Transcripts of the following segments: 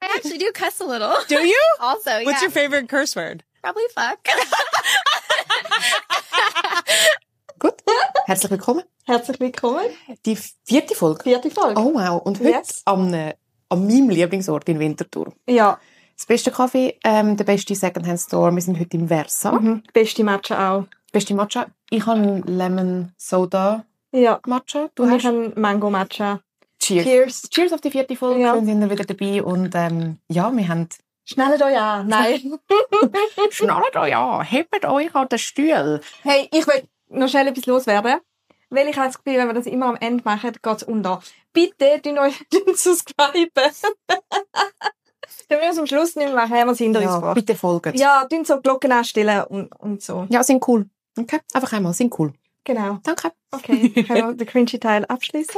I actually do cuss a little. Do you? Also, yeah. What's your favorite curse word? Probably fuck. Gut. Herzlich willkommen. Herzlich willkommen. Die 4. Folge. 4. Folge. Oh wow. Und heute an meinem Lieblingsort in Winterthur. Ja. Das beste Kaffee, der beste Secondhand-Store. Wir sind heute im Versa. Beste Matcha auch. Beste Matcha. Ich habe Lemon Soda Matcha. Du und hast ich habe Mango Matcha. Cheers. Cheers auf die 4. Folge. Ja. Schön sind wir wieder dabei. Und ja, wir haben... Schnellt euch an. Nein. Schnallt euch an. Hebt euch an den Stuhl. Hey, ich will noch schnell etwas loswerden. Weil ich habe das Gefühl, wenn wir das immer am Ende machen, geht es unter. Bitte, subscriben. Wenn wir es am Schluss nicht mehr machen, haben wir es hinter uns gebracht. Bitte folgen. Ja, so Glocken anstellen und so. Ja, sind cool. Okay, einfach einmal, sind cool. Genau. Danke. Okay, können wir den cringy Teil abschließen?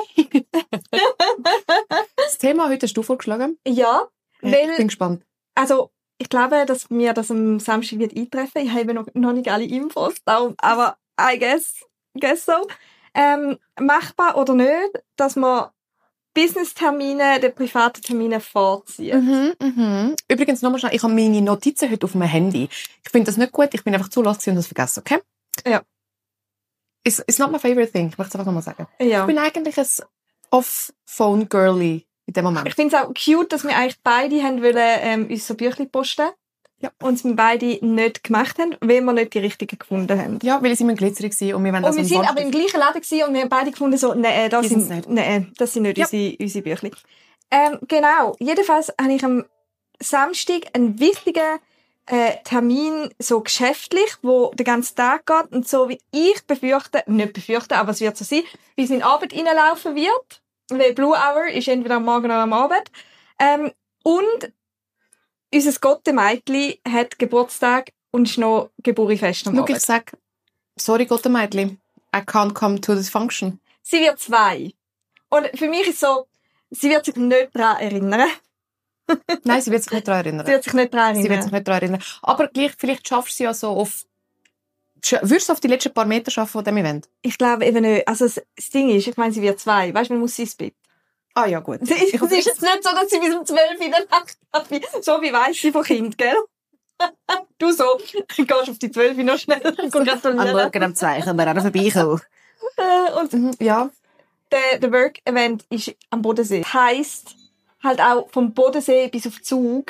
Das Thema heute hast du vorgeschlagen. Ja, weil... Ich bin gespannt. Also, ich glaube, dass mir das am Samstag wird eintreffen. Ich habe noch nicht alle Infos, darum, aber I guess so. Machbar oder nicht, dass man Business-Termine, die privaten Termine vorzieht. Übrigens, nochmal schnell, ich habe meine Notizen heute auf meinem Handy. Ich finde das nicht gut, ich bin einfach zu laut und das vergessen, okay? Ja. It's not my favorite thing, ich möchte es einfach nochmal sagen. Ja. Ich bin eigentlich ein Off-Phone-Girly in dem Moment. Ich finde es auch cute, dass wir eigentlich beide haben wollen, uns so Büchlein posten. Ja. Und es wir beide nicht gemacht haben, weil wir nicht die richtigen gefunden haben. Ja, weil sie immer glitzerig waren und wir wollen das und wir sind aber im gleichen Laden gewesen und wir haben beide gefunden, so, das sind nicht unsere Büchlein. Genau. Jedenfalls habe ich am Samstag einen wichtigen Termin, so geschäftlich, wo den ganzen Tag geht und so wie ich nicht befürchte, aber es wird so sein, wie es in die Arbeit reinlaufen wird, weil Blue Hour ist entweder am Morgen oder am Abend. Und unser Gottemädchen hat Geburtstag und ist noch Geburtstagsfest am Abend. Schau, ich sage, sorry Gottemädchen, I can't come to this function. Sie wird 2. Und für mich ist so, sie wird sich nicht daran erinnern. Nein, sie wird sich nicht daran erinnern. Aber gleich, vielleicht schaffst du sie ja so würdest du auf die letzten paar Meter schaffen von diesem Event? Ich glaube eben nicht. Also das Ding ist, ich meine, sie wird 2. Weißt du, man muss sie ins Bett. Ah ja, gut. Es ist jetzt nicht so, dass sie bis um 12 in der Nacht hat. So wie weiss sie von Kind, gell? Du so, gehst auf die 12 noch schnell. Am Morgen um 2 können wir auch noch vorbeikommen. Und ja. Der Work-Event ist am Bodensee. Das heisst, halt auch vom Bodensee bis auf Zug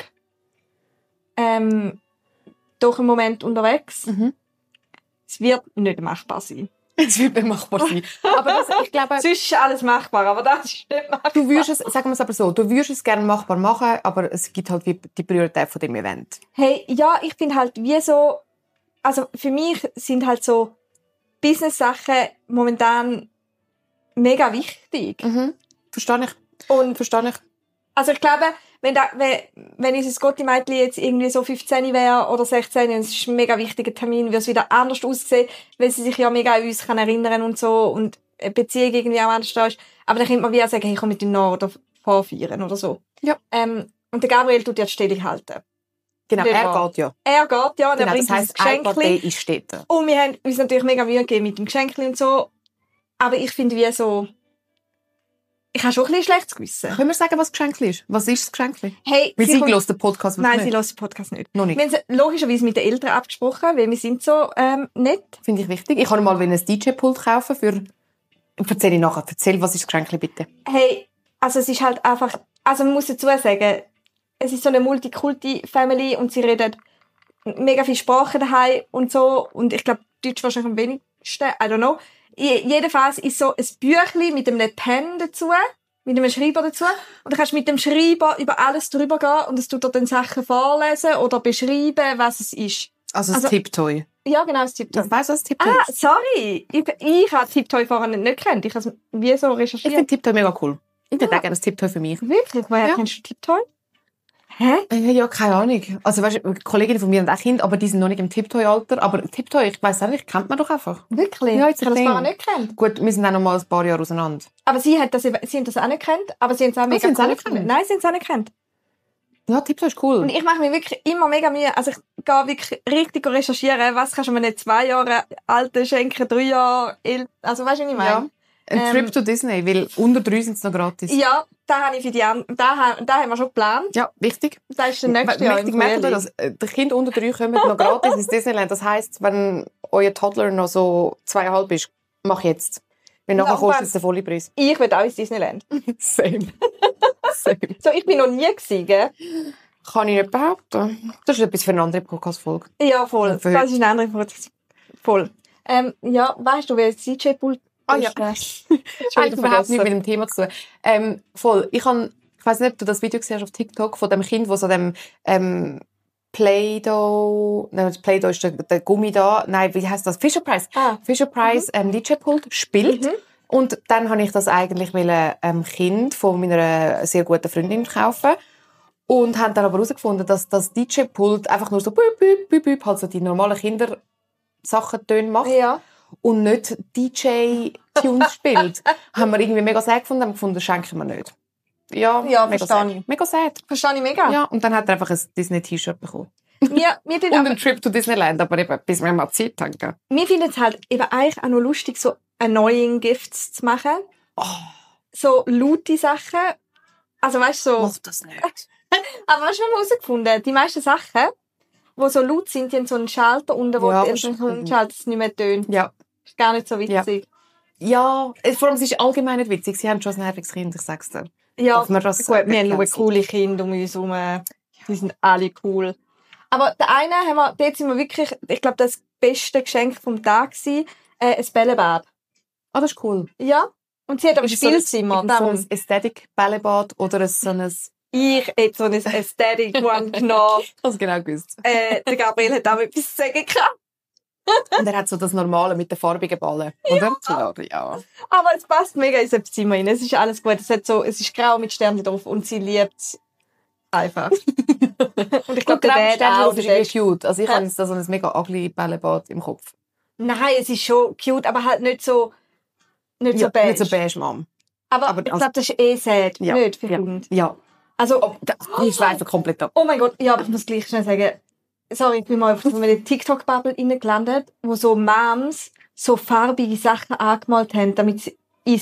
doch im Moment unterwegs. Es wird nicht machbar sein. Es wird nicht machbar sein. Aber ich glaube... Sonst ist alles machbar, aber das ist nicht machbar. Du würdest es, sagen wir es aber so, du würdest es gerne machbar machen, aber es gibt halt wie die Priorität von dem Event. Hey, ja, ich finde halt wie so... Also für mich sind halt so Business-Sachen momentan mega wichtig. Verstehe ich. Also ich glaube, wenn unser Gottemädchen jetzt irgendwie so 15 wäre oder 16, und es ist ein mega wichtiger Termin, würde es wieder anders aussehen, weil sie sich ja mega an uns kann erinnern und so und eine Beziehung irgendwie auch anders da ist. Aber dann könnte man wie auch sagen, hey, komm mit dem noch oder vorfeiern oder so. Ja. Und der Gabriel tut ja die Stellung halten. Genau, er geht ja. Und er Genau, bringt das heisst, uns ein Geschenkchen. ist dort. Und wir haben uns natürlich mega Mühe gegeben mit dem Geschenkchen und so. Aber ich finde wie so... Ich habe schon ein bisschen schlechtes Gewissen. Können wir sagen, was das Geschenk ist? Was ist das Geschenk? Hey, weil sie hört den Podcast Nein, nicht. sie hört den Podcast nicht. Noch nicht. Wir haben es logischerweise mit den Eltern abgesprochen, weil wir sind so nett. Finde ich wichtig. Ich kann mal ein DJ-Pult kaufen für... Erzähl ich nachher. Erzähl, was ist das Geschenk bitte? Hey, also es ist halt einfach... Also man muss dazu sagen, es ist so eine Multikulti-Family und sie reden mega viele Sprachen daheim und so. Und ich glaube, Deutsch wahrscheinlich am wenigsten. I don't know. Jedenfalls ist so ein Büchlein mit einem Pen dazu, mit einem Schreiber dazu. Und dann kannst du mit dem Schreiber über alles drüber gehen und es tut dir dann Sachen vorlesen oder beschreiben, was es ist. Also das Tipptoy. Ja, genau, das Tipptoy. Ich weiss, was Tipptoy ist. Sorry. Ich habe Tipptoy vorher nicht gekannt. Ich habe es wie so recherchiert. Ich finde Tipptoy mega cool. Ich hätte auch gerne ein Tipptoy für mich. Wirklich? Woher kennst du Tipptoy? Hä? Ja, keine Ahnung. Also, weißt du, Kolleginnen von mir haben auch Kinder, aber die sind noch nicht im Tipptoy-Alter. Aber Tipptoy, ich weiss auch nicht, kennt man doch einfach. Wirklich? Ja, jetzt ich habe das vorher nicht gekannt. Gut, wir sind auch noch mal ein paar Jahre auseinander. Aber sie haben das auch nicht gekannt, aber sie haben es auch mega cool gefunden. Nein, sie haben es auch nicht gekannt. Ja, Tipptoy ist cool. Und ich mache mir wirklich immer mega Mühe. Also ich gehe wirklich richtig recherchieren, was kannst du mir nicht 2 Jahre alten schenken, 3 Jahre älter. Also weißt du, was ich meine? Ja. Ein Trip to Disney, weil unter 3 sind es noch gratis. Ja, Da haben wir schon geplant. Ja, wichtig. Das ist der nächste Jahr im Frühling. Dass die Kinder unter 3 kommen noch gratis ins Disneyland. Das heisst, wenn euer Toddler noch so 2,5 ist, mach jetzt. Weil nachher kostet es den vollen Preis. Ich will auch ins Disneyland. Same. So, ich bin noch nie gewesen, gell? Kann ich nicht behaupten. Das ist etwas für eine andere Podcast-Folge. Ja, voll. Das ist eine andere Podcast. Voll. Ja, weißt du, wer das DJ-Pult ist? Ja. Hat überhaupt nichts mit dem Thema zu tun. Voll. Ich weiss nicht, ob du das Video gesehen hast auf TikTok von dem Kind, das so dem Play-Doh, nein, das Play-Doh ist der Gummi da, nein, wie heisst das? Fisher-Price. Fisher-Price DJ-Pult spielt. Und dann habe ich das eigentlich Kind von meiner sehr guten Freundin kaufen. Und haben dann aber herausgefunden, dass das DJ-Pult einfach nur so büb, büb, büb, büb, halt so die normalen Kindersachen-Töne macht. Ja. Und nicht DJ-Tunes spielt. Haben wir irgendwie mega sad gefunden, haben gefunden, schenken wir nicht. Ja, verstehe ich. Mega sad. Verstehe ich mega. Ja, und dann hat er einfach ein Disney-T-Shirt bekommen. Und einen Trip to Disneyland, aber eben, bis wir mal Zeit haben. Wir finden es halt eben eigentlich auch noch lustig, so annoying Gifts zu machen. Oh. So laute Sachen. Also weißt du, so... Mach das nicht. Aber hast du schon mal herausgefunden, die meisten Sachen, die so laut sind, die haben so einen Schalter unten, wo der Schalter es nicht mehr tönt. Ja. Ist gar nicht so witzig. Ja, vor allem es ist allgemein nicht witzig. Sie haben schon ein nerviges Kind, ich sag's dir. Ja, gut, wir haben nur coole Kinder um uns herum. Die sind alle cool. Aber der eine dort sind wir wirklich, ich glaube, das beste Geschenk vom Tag war, ein Bällebad. Ah, das ist cool. Ja. Und sie hat aber Spielzimmer. So ein Ästhetik-Bällebad oder so ein... Ich hätte so ein Aesthetic One genommen. Das genau gewusst. Der Gabriel hat auch etwas zu sagen gehabt. Und er hat so das Normale mit den farbigen Ballen. Oder? Ja. Aber es passt mega in das Zimmer rein. Es ist alles gut. Es ist grau mit Sternen drauf und sie liebt es einfach. Und ich glaube, der Dad auch. Das ist irgendwie cute. Also ich habe so ein mega ugly Bällebad im Kopf. Nein, es ist schon cute, aber halt nicht so beige. Nicht so beige, Mom. Aber ich glaube, das ist sad. Ja. Nicht für Kinder. Ja. Also, ich schweife komplett ab. Oh mein Gott, ja, aber ich muss gleich schnell sagen, sorry, ich bin mal auf so eine TikTok-Bubble reingelandet, wo so Moms so farbige Sachen angemalt haben, damit sie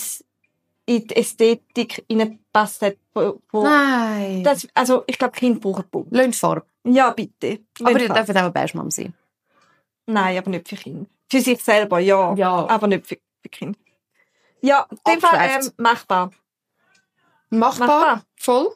in die Ästhetik reingepasst hat. Nein. Also, ich glaube, Kinder brauchen Bunt. Löhnfarbe. Ja, bitte. Aber die dürfen auch beige Mom sein. Nein, aber nicht für Kinder. Für sich selber, ja. Aber nicht für Kinder. Ja, in dem Fall machbar. Machbar. Voll.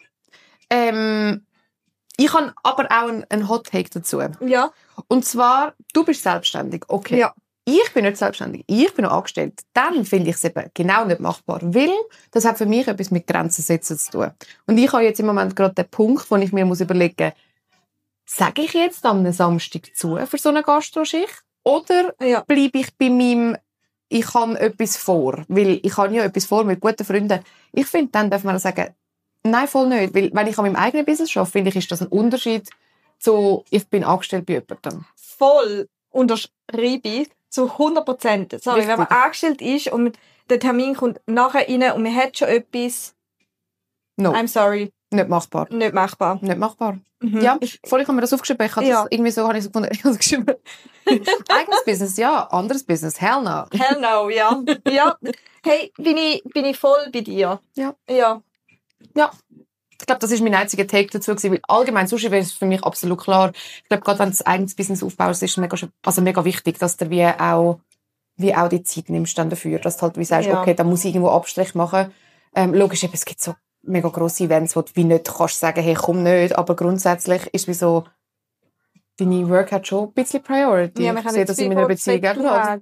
Ich habe aber auch einen Hot Take dazu. Ja. Und zwar, du bist selbstständig, okay. Ja. Ich bin nicht selbstständig, ich bin noch angestellt. Dann finde ich es eben genau nicht machbar, weil das hat für mich etwas mit Grenzen setzen zu tun. Und ich habe jetzt im Moment gerade den Punkt, wo ich mir überlegen muss, sage ich jetzt am Samstag zu für so eine Gastroschicht? Oder bleibe ich bei meinem, ich habe etwas vor? Weil ich habe ja etwas vor mit guten Freunden. Ich finde, dann darf man sagen, nein, voll nicht. Weil, wenn ich an meinem eigenen Business arbeite, finde ich, ist das ein Unterschied zu, ich bin angestellt bei jemandem. Voll unterschreibe ich zu 100%. Sorry, wenn man angestellt ist und der Termin kommt nachher rein und man hat schon etwas. No. I'm sorry. Nicht machbar. Nicht machbar. Nicht machbar. Ja, voll, ich habe mir das aufgeschrieben. Ich habe das irgendwie so, habe ich so gefunden, ich habe geschrieben. Eigenes Business, ja. Anderes Business, hell no. Hell no, ja. Ja. Hey, bin ich voll bei dir. Ja. Ja. Ja. Ich glaube, das ist mein einziger Take dazu gewesen, weil allgemein, sonst wäre es für mich absolut klar. Ich glaube, gerade wenn du ein eigenes Business aufbaust, ist es mega wichtig, dass du wie auch die Zeit nimmst dann dafür, dass du halt wie sagst, okay, da muss ich irgendwo Abstrich machen. Logisch, es gibt so mega grosse Events, wo du wie nicht kannst sagen, hey, komm nicht, aber grundsätzlich ist wie so, deine Work hat schon ein bisschen Priority. Ja, ich sehe das in meiner Beziehung gerade.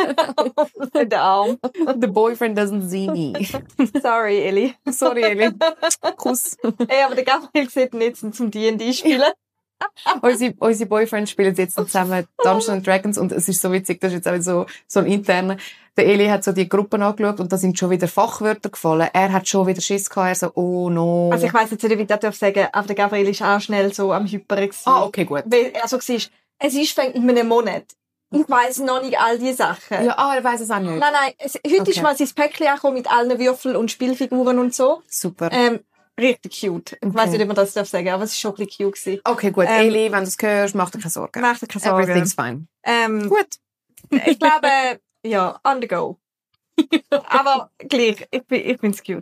Der Arm. The boyfriend doesn't see me. Sorry, Eli. Sorry, Eli. Kuss. Hey, aber der Gabriel sieht nicht zum D&D spielen. Unsere Boyfriends spielen jetzt zusammen Dungeons & Dragons und es ist so witzig, das ist jetzt auch so ein interner. Der Eli hat so die Gruppen angeschaut und da sind schon wieder Fachwörter gefallen. Er hat schon wieder Schiss gehabt. Er so, oh no. Also ich weiss jetzt nicht, wie ich das sagen darf, aber der Gabriel ist auch schnell so am Hyperen gewesen. Ah, okay, gut. Weil er so war, es ist in einem Monat. Ich weiss noch nicht all diese Sachen. Ja, er weiss es auch nicht. Nein, heute ist mal sein Päckchen angekommen mit allen Würfeln und Spielfiguren und so. Super. Richtig cute. Ich weiss nicht, ob man das sagen darf, aber es war schon ein bisschen cute gewesen. Okay, gut. Eli, wenn du es hörst, mach dir keine Sorgen. Mach dir keine Sorgen. Everything's fine. Gut. Ich glaube, ja, on the go. Aber gleich, ich find's cute.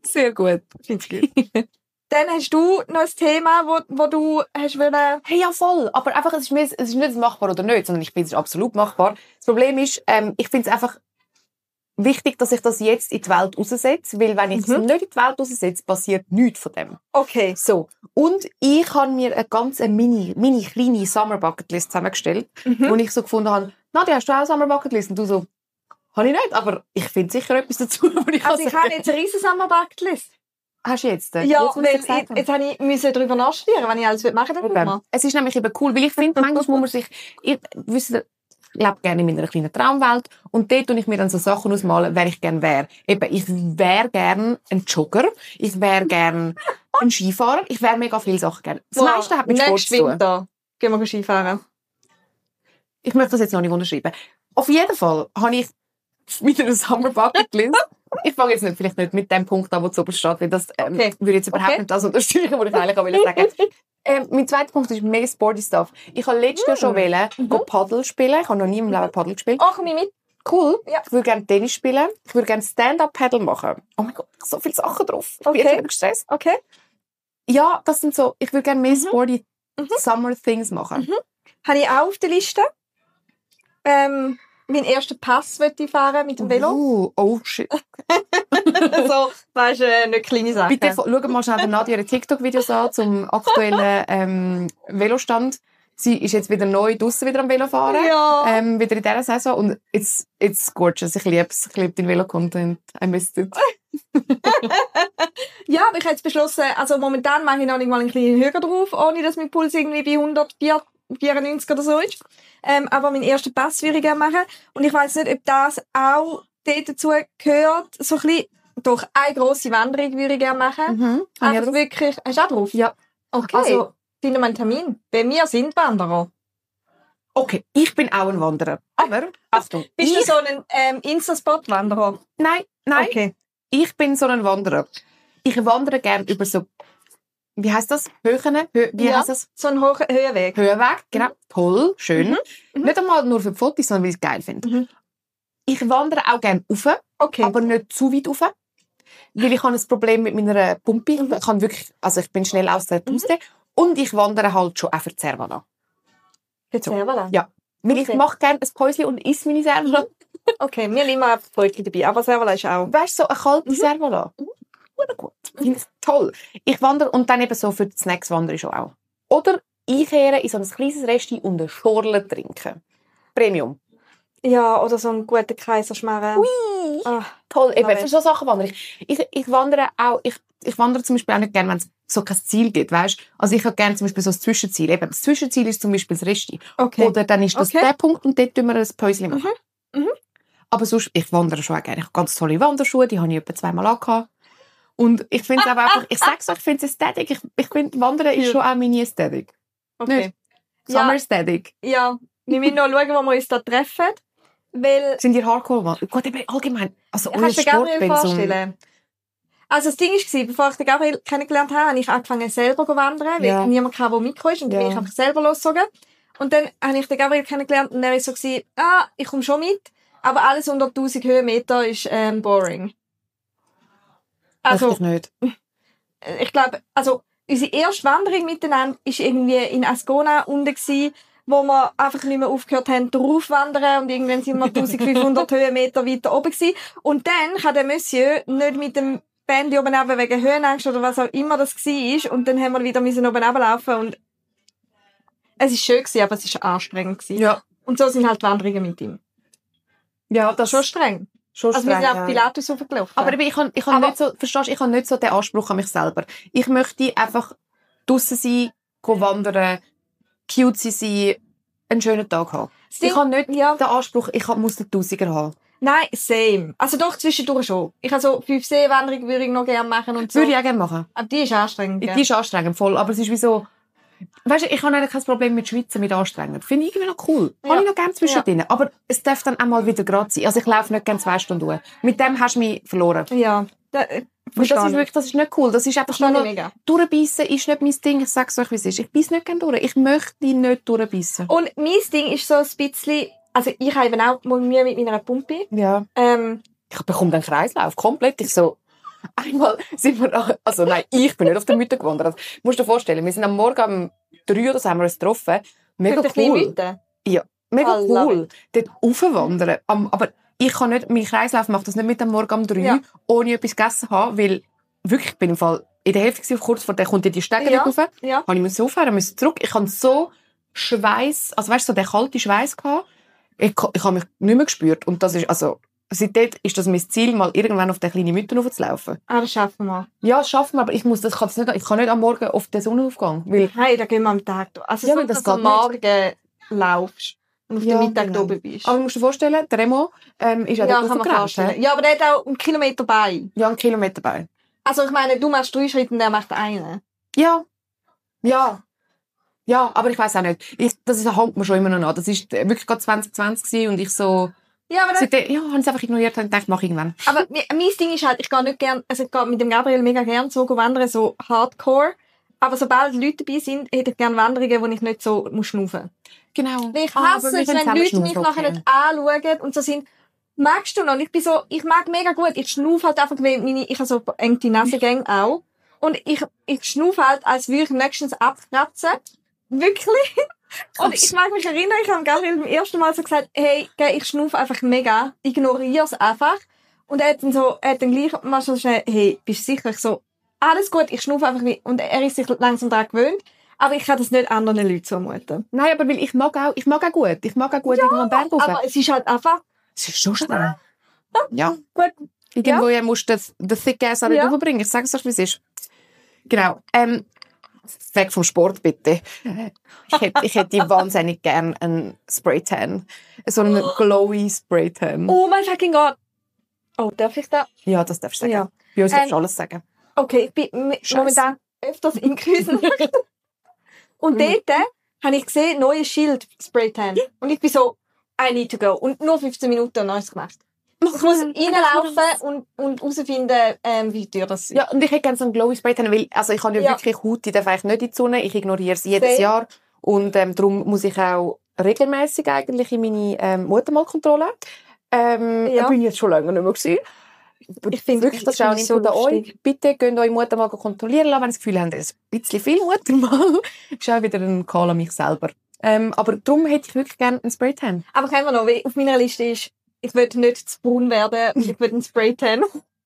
Sehr gut. Find's gut. Dann hast du noch ein Thema, wo du hast wollen... Hey, ja, voll. Aber einfach, es ist nicht machbar oder nicht, sondern ich finde es absolut machbar. Das Problem ist, ich finde es einfach wichtig, dass ich das jetzt in die Welt raussetze, weil wenn ich es nicht in die Welt raussetze, passiert nichts von dem. Okay. So. Und ich habe mir eine ganz mini kleine Summer Bucket List zusammengestellt, wo ich so gefunden habe, Nadia, hast du auch eine Summer Bucket List? Und du so, habe ich nicht, aber ich finde sicher etwas dazu, wo ich Also ich habe jetzt eine riesen Summer Bucket List. Hast du jetzt? Ja, jetzt, weil jetzt habe ich müssen darüber nachstudieren, wenn ich alles machen will. Es ist nämlich eben cool, weil ich finde, manchmal muss man sich, ich lebe gerne in meiner kleinen Traumwelt und dort tue ich mir dann so Sachen ausmalen, wer ich gerne wäre. Eben, ich wäre gerne ein Jogger, ich wäre gerne ein Skifahrer, ich wäre mega viele Sachen gerne. Das meiste hat mit Sport zu tun. Winter gehen wir Skifahren. Ich möchte das jetzt noch nicht unterschreiben. Auf jeden Fall habe ich mit einer Summer Bucket List. Ich fange jetzt vielleicht nicht mit dem Punkt an, wo es oben steht, weil das würde jetzt überhaupt nicht das unterstreichen, was ich eigentlich auch sagen wollte. Mein zweiter Punkt ist mehr Sporty Stuff. Ich habe letztes Jahr schon Paddel spielen. Ich habe noch nie im Leben Paddel gespielt. Oh, komm ich mit. Cool. Ja. Ich würde gerne Tennis spielen. Ich würde gerne Stand-Up-Paddle machen. Oh mein Gott, so viele Sachen drauf. Ich bin jetzt wieder gestresst. Okay. Ja, das sind so, ich würde gerne mehr Sporty Summer Things machen. Habe ich auch auf der Liste. Meinen ersten Pass wollte ich fahren mit dem Velo. Oh shit. So, weißt du, nicht kleine Sachen. Bitte schau mal schnell Nadia ihre TikTok-Videos an zum aktuellen Velostand. Sie ist jetzt wieder neu draussen wieder am Velofahren. Ja. Wieder in dieser Saison. Und it's gorgeous. Ich liebe es. Ich liebe den Velo-Content. I missed it. Ja, aber ich habe jetzt beschlossen, also momentan mache ich noch nicht mal einen kleinen Höher drauf, ohne dass mein Puls irgendwie bei 194 oder so ist. Aber meinen ersten Pass würde ich gerne machen. Und ich weiss nicht, ob das auch dazu gehört. So ein bisschen, doch, eine grosse Wanderung würde ich gerne machen. Also wirklich, hast du auch drauf? Ja. Okay. Also, finden wir einen Termin. Bei mir sind Wanderer. Okay, ich bin auch ein Wanderer. Aber, Achtung. Bist du so ein Insta-Spot-Wanderer? Nein. Okay. Ich bin so ein Wanderer. Ich wandere gerne über so, wie heisst das? Höhen? Wie heisst das? So ein Höhenweg. Höhenweg, genau. Toll, schön. Nicht einmal nur für die Fotos, sondern weil ich es geil finde. Ich wandere auch gerne rauf, aber nicht zu weit rauf. Weil ich habe ein Problem mit meiner Pumpe. Ich kann wirklich, also ich bin schnell aus der Puste. Und ich wandere halt schon auch für die Servala. Für die Servala? Ja. Weil ich mache gerne ein Päuschen und esse meine Servala. Okay, wir nehmen einfach Brötchen dabei. Aber Servala ist auch... Weißt du, so eine kalte Servala. Gut. Finde ich toll. Ich wandere und dann eben so für die Snacks wandere ich schon auch. Oder einkehren in so ein kleines Resti und eine Schorle trinken. Premium. Ja, oder so einen guten Kaiserschmarrn. Ui, toll. Eben, für so Sachen wandere ich. Ich wandere auch, ich wandere zum Beispiel auch nicht gerne, wenn es so kein Ziel gibt, weißt? Also ich habe gerne zum Beispiel so ein Zwischenziel. Eben, das Zwischenziel ist zum Beispiel das Resti. Okay. Oder dann ist das der Punkt und dort tun wir ein Päuschen machen. Aber sonst, ich wandere schon auch gerne. Ich habe ganz tolle Wanderschuhe, die habe ich etwa 2-mal angehabt. Und ich finde es aber einfach, ich sag's euch, ich finde es Ästhetik. Ich finde, Wandern ist schon auch meine Ästhetik. Okay. Nicht? Summer Ästhetik. Ja, wir müssen noch schauen, wo wir uns da treffen. Weil... Sind die Hardcore? Gut, eben allgemein. Also, kannst du dir Gabriel vorstellen? Also das Ding war, bevor ich den Gabriel kennengelernt habe, habe ich angefangen selber zu wandern, weil niemand kam, der Mikro ist. Und dann bin ich einfach selber losgezogen. Und dann habe ich den Gabriel kennengelernt und er war so, ich komme schon mit, aber alles unter 1000 Höhenmeter ist boring. Also, ich nicht. Ich glaube, also unsere erste Wanderung miteinander war irgendwie in Ascona unten gewesen, wo wir einfach nicht mehr aufgehört haben, drauf wandern und irgendwann sind wir 1500 Höhenmeter weiter oben gewesen. Und dann kann der Monsieur nicht mit dem Band oben runter wegen Höhenangst oder was auch immer das war. Und dann haben wir wieder oben runterlaufen und es war schön gewesen, aber es war anstrengend gewesen. Ja. Und so sind halt Wanderungen mit ihm. Ja, das schon streng. Also wir sind auf Pilatus hochgelaufen. Aber ich habe nicht so, verstehst, ich habe nicht so den Anspruch an mich selber. Ich möchte einfach draussen sein, wandern, cute sein, einen schönen Tag haben. Ich habe nicht den Anspruch, ich muss den Tausiger haben. Nein, same. Also doch, zwischendurch schon. Ich habe so 5 Seewanderungen würde ich noch gerne machen und so. Würde ich auch gerne machen. Aber die ist anstrengend, Die ist anstrengend, voll. Aber es ist wie so, weißt du, ich habe eigentlich kein Problem mit Schweizen, mit anstrengend. Finde ich irgendwie noch cool. Ja. Habe ich noch gerne zwischendrin. Ja. Aber es darf dann auch mal wieder gerade sein. Also ich laufe nicht gerne 2 Stunden durch. Mit dem hast du mich verloren. Ja. Das ist nicht cool. Das ist einfach nur durchbeissen ist nicht mein Ding. Ich sage es euch, wie es ist. Ich beiße nicht gerne durch. Ich möchte nicht durchbeissen. Und mein Ding ist so ein bisschen, also ich habe eben auch Mühe mit meiner Pumpe. Ja. Ich bekomme den Kreislauf komplett. Ich so, Einmal sind wir ich bin nicht auf der Mütter gewandert. Du musst dir vorstellen, wir sind am Morgen um 3 oder so haben wir uns getroffen. Mega cool. Ja, mega cool. Dort raufwandern. Aber ich kann nicht, mein Kreislauf macht das nicht mit am Morgen um 3, ohne etwas gegessen zu haben, weil wirklich, ich bin im Fall in der Hälfte auf kurz vor der kommt die Stege nicht rauf. Ja. Habe ich mir so aufhören, musste zurück. Ich hatte so Schweiß, also weißt du, so der kalte Schweiß gehabt. Ich habe mich nicht mehr gespürt. Und das ist, also, seitdem ist das mein Ziel, mal irgendwann auf den kleinen Müttern raufzulaufen. Ah, das schaffen wir. Ja, das schaffen wir, aber ich kann nicht am Morgen auf den Sonnenaufgang. Weil hey, da gehen wir am Tag. Also, so, dass du am Morgen laufst und auf den Mittag da oben bist. Aber du musst dir vorstellen, der Remo ist ja dort aufgerannt. Ja, aber der hat auch 1 Kilometer bei. Ja, 1 Kilometer bei. Also ich meine, du machst 3 Schritte und der macht einen. Ja. Ja, aber ich weiss auch nicht. Das hängt mir schon immer noch an. Das war wirklich gerade 2020 und ich so... Ja, aber habe ich es einfach ignoriert und gedacht, mach irgendwann. Aber mein Ding ist halt, ich gehe nicht gern, also ich gehe mit dem Gabriel mega gern so wandern, so hardcore. Aber sobald Leute dabei sind, hätte ich gerne Wanderungen, wo ich nicht so schnaufen muss. Genau. Ich hasse es, wenn Leute mich nachher nicht anschauen und so sind, magst du noch? Und ich mag mega gut. Ich schnaufe halt einfach, weil ich habe so enge Nasengänge auch. Und ich schnaufe halt, als würde ich nächstens abkratzen. Wirklich. Und ich mag mich erinnern, ich habe Gabriel beim ersten Mal so gesagt, hey, ich schnaufe einfach mega, ignoriere es einfach. Und er hat dann gleich mal so schnell, hey, bist du sicher? Ich so, alles gut, ich schnaufe einfach nicht. Und er ist sich langsam daran gewöhnt. Aber ich kann das nicht anderen Leuten zumuten. Nein, aber weil ich mag auch gut. Ich mag auch gut irgendwo am Berg rauf. Aber es ist halt einfach... Es ist so schnell. Ja. Gut. Irgendwo musst du den Thick Ass auch nicht rüberbringen. Ich sage es euch, wie es ist. Genau. Weg vom Sport, bitte. Ich hätte wahnsinnig gern einen Spraytan. So einen glowy Spraytan. Oh mein fucking Gott. Oh, darf ich da? Ja, das darfst du sagen. Ja. Bei uns darfst du alles sagen. Okay, ich bin momentan öfters in Grüßen. Und dort habe ich gesehen, neues Schild, Spraytan. Und ich bin so, I need to go. Und nur 15 Minuten und alles gemacht. Ich muss reinlaufen und herausfinden, wie teuer das ist. Ja, und ich hätte gerne so einen glowy Spraytan, weil, also ich habe ja wirklich Haut, die darf eigentlich nicht in die Sonne. Ich ignoriere sie jedes Jahr. Und darum muss ich auch regelmäßig eigentlich in meine Muttermalkontrolle. Da bin ich jetzt schon lange nicht mehr gewesen. Ich finde wirklich, das ist auch nicht so euch. Bitte geht eure Muttermal kontrollieren lassen, wenn ihr das Gefühl habt, es ist ein bisschen viel Muttermal. Ist auch wieder ein Call an mich selber. Aber darum hätte ich wirklich gerne einen Spraytan. Aber kennen wir noch, wie auf meiner Liste ist, ich will nicht zu braun werden, ich will einen Spraytan.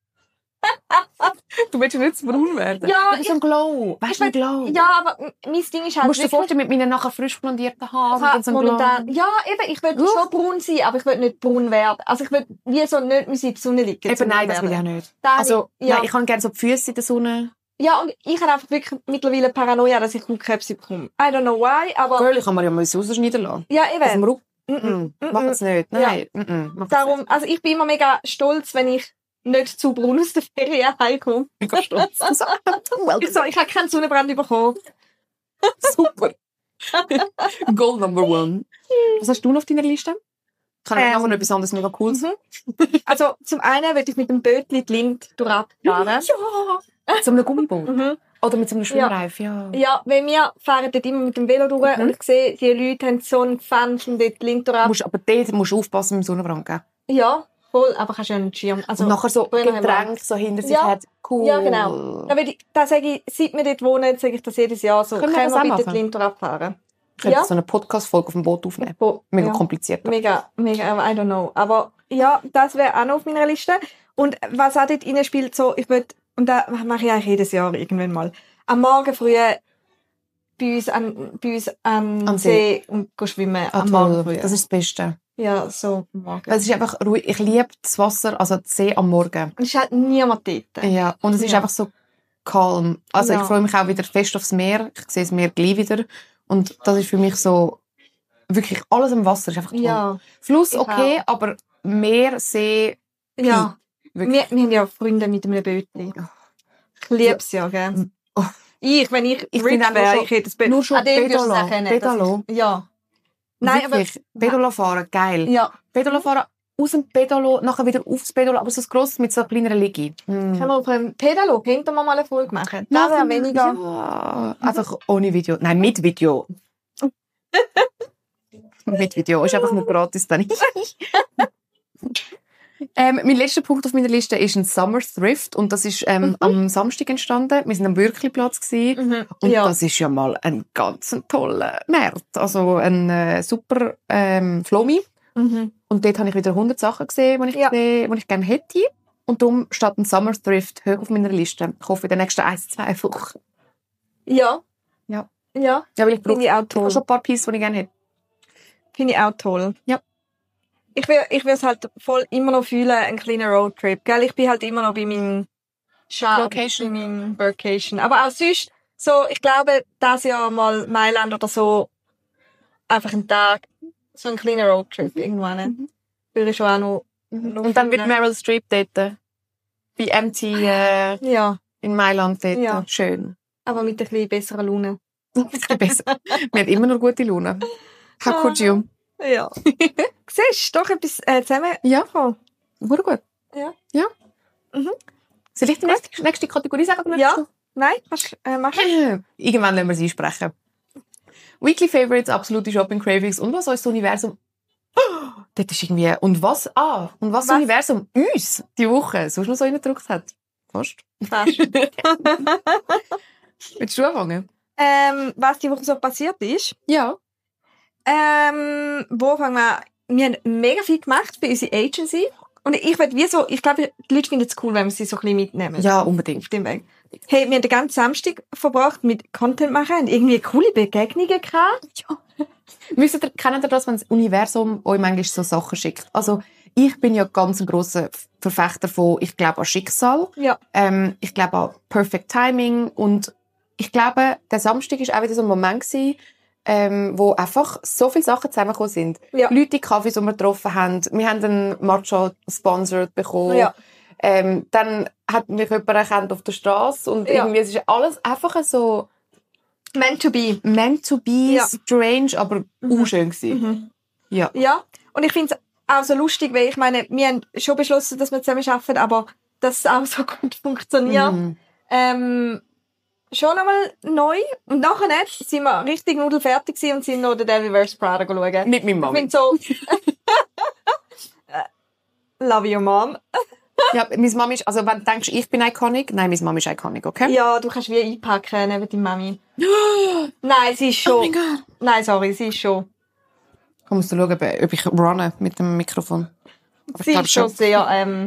Du willst nicht zu braun werden? Ja. So ein Glow. Weißt du, ein Glow? Ja, aber mein Ding ist halt... Du musst dir vorstellen, mit meinen nachher frisch blondierten Haaren. So momentan. Ja, eben, ich will schon braun sein, aber ich will nicht braun werden. Also ich will wie so nicht in der Sonne liegen. Eben, nein, das will ich auch nicht. Nein, ich habe gerne so die Füße in der Sonne. Ja, und ich habe einfach wirklich mittlerweile Paranoia, dass ich Hautkrebs bekomme. I don't know why, aber... Girl, ich kann mir ja mal rausschneiden lassen. Ja, eben. Mach es nicht. Nein. Darum, also ich bin immer mega stolz, wenn ich nicht zu braun aus der Ferien heimkomme. Mega stolz. Ich habe keinen Sonnenbrand bekommen. Super. Goal number 1. Was hast du noch auf deiner Liste? Kann ich nachher noch etwas anderes mega cool sein? Also, zum einen will ich mit dem Bötli die Lind durchfahren. Ja! Zu einem Gummiboot? Oder mit so einem Schwimmreifen? Ja, weil wir fahren dort immer mit dem Velo durch und ich sehe, die Leute haben so einen Fun von dort die Lind durch. Aber dort musst du aufpassen mit dem Sonnenbrand, gell? Ja, voll, aber kannst du ja einen Schirm. Also, und nachher so Getränke so hinter sich hat. Cool. Ja, genau. Da sage ich, seit wir dort wohnen, sage ich das jedes Jahr so. Können wir bitte die Lind durchfahren? Ich könnte so eine Podcast-Folge auf dem Boot aufnehmen. Mega kompliziert. Mega, I don't know. Aber ja, das wäre auch noch auf meiner Liste. Und was auch dort reinspielt, so, und da mache ich eigentlich jedes Jahr irgendwann mal. Am Morgen früh bei uns an See und schwimmen. Am Morgen früh. Das ist das Beste. Ja, so am Morgen. Es ist einfach ruhig. Ich liebe das Wasser, also den See am Morgen. Und es ist halt niemand dort. Ja, und es ist einfach so calm. Also ich freue mich auch wieder fest aufs Meer. Ich sehe das Meer gleich wieder. Und das ist für mich so, wirklich alles im Wasser ist einfach toll. Ja, Fluss okay, aber Meer, See, ja. Wir haben ja Freunde mit einem Bötli. Ich liebe es ja, gell? Oh. Wenn ich rich wäre, ich hätte das Bötli. Nur schon Pedalo. Ja. Nein, wirklich, aber... Pedalo fahren, geil. Ja. Pedalo fahren, aus dem Pedalo, nachher wieder aufs Pedalo, aber so ein grosses mit so kleineren Ligi. Können wir auf einem Pedalo hinter mal eine Folge machen? Das wäre weniger. Ja, einfach ohne Video. Nein, mit Video. Mit Video. Ist einfach nur gratis dann. Mein letzter Punkt auf meiner Liste ist ein Summer Thrift und das ist am Samstag entstanden. Wir sind am Bürkliplatz gewesen. Und das ist ja mal ein ganz toller Markt. Also ein super Flomi. Und dort habe ich wieder 100 Sachen gesehen, die ich gerne hätte. Und darum steht ein Summer Thrift hoch auf meiner Liste. Ich hoffe, in den nächsten 1-2 Wochen. Ja. Ja. Ja, ja, weil ich finde ich auch toll. schon ein paar Pieces, die ich gerne hätte. Finde ich auch toll. Ja. Ich will es halt voll immer noch fühlen, ein kleiner Roadtrip. Gell? Ich bin halt immer noch bei meinem Location. Bei meinem Workation. Aber auch sonst, so, ich glaube, das Jahr mal Mailand oder so, einfach einen Tag, so ein kleiner Roadtrip irgendwann. Würde ich schon auch noch und dann wird Meryl Streep dort bei MT in Mailand dort. Ja. Schön. Aber mit ein bisschen besserer Laune. Besser. Wir haben immer noch gute Laune. How could you? Ja. Siehst du, doch etwas zusammen? Ja. Wurde gut. Ja. Ja. Soll ich die nächste Kategorie sagen? Oder Ja. Nein, mach irgendwann lassen wir sie sprechen. Weekly Favorites, absolute Shopping Cravings und was unser Universum... dort ist irgendwie... Und was das Universum uns die Woche sonst noch so reingedrückt hat. Fast. Willst du anfangen? Was die Woche so passiert ist? Ja. Wo fangen wir an? Wir haben mega viel gemacht bei unserer Agency. Und ich glaube, die Leute finden es cool, wenn wir sie so ein bisschen mitnehmen. Ja, unbedingt. Auf dem Weg. Hey, wir haben den ganzen Samstag verbracht mit Content machen und irgendwie coole Begegnungen gehabt. Ja. Kennt ihr das, wenn das Universum euch manchmal so Sachen schickt? Also, ich bin ja ganz ein grosser Verfechter von, ich glaube an Schicksal. Ja. Ich glaube an Perfect Timing. Und ich glaube, der Samstag war auch wieder so ein Moment gewesen, wo einfach so viele Sachen zusammengekommen sind. Ja. Leute, die Kaffees, die wir getroffen haben. Wir haben einen Matcha sponsored bekommen. Ja. Dann hat mich jemand erkannt auf der Straße. Und irgendwie, es ist alles einfach so... Meant to be. Meant to be, Ja. strange, aber schön gewesen. Ja. Ja. Und ich finde es auch so lustig, weil ich meine, wir haben schon beschlossen, dass wir zusammen arbeiten, aber dass es auch so gut funktioniert. Schon einmal neu. Und nachher sind wir richtig nudelfertig gewesen und sind noch den Devil Wears Prada schauen. Mit meiner Mama. Ich finde so... Love your mom. Ja, meine Mama ist, also wenn du denkst, ich bin iconic, nein, meine Mama ist iconic, okay? Ja, du kannst wie einpacken neben deiner Mami. Nein, sie ist schon... Oh mein Gott. Nein, sorry, sie ist schon... Ich muss schauen, ob ich runne mit dem Mikrofon. Aber Sie ist schon sehr